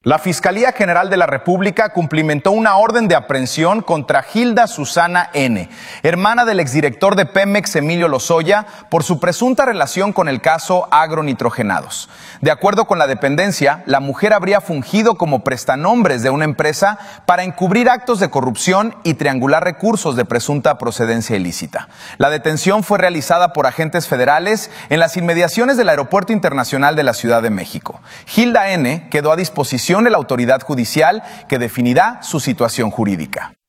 La Fiscalía General de la República cumplimentó una orden de aprehensión contra Hilda Susana N., hermana del exdirector de Pemex, Emilio Lozoya, por su presunta relación con el caso Agronitrogenados. De acuerdo con la dependencia, la mujer habría fungido como prestanombres de una empresa para encubrir actos de corrupción y triangular recursos de presunta procedencia ilícita. La detención fue realizada por agentes federales en las inmediaciones del Aeropuerto Internacional de la Ciudad de México. Hilda N. quedó a disposición de la autoridad judicial que definirá su situación jurídica.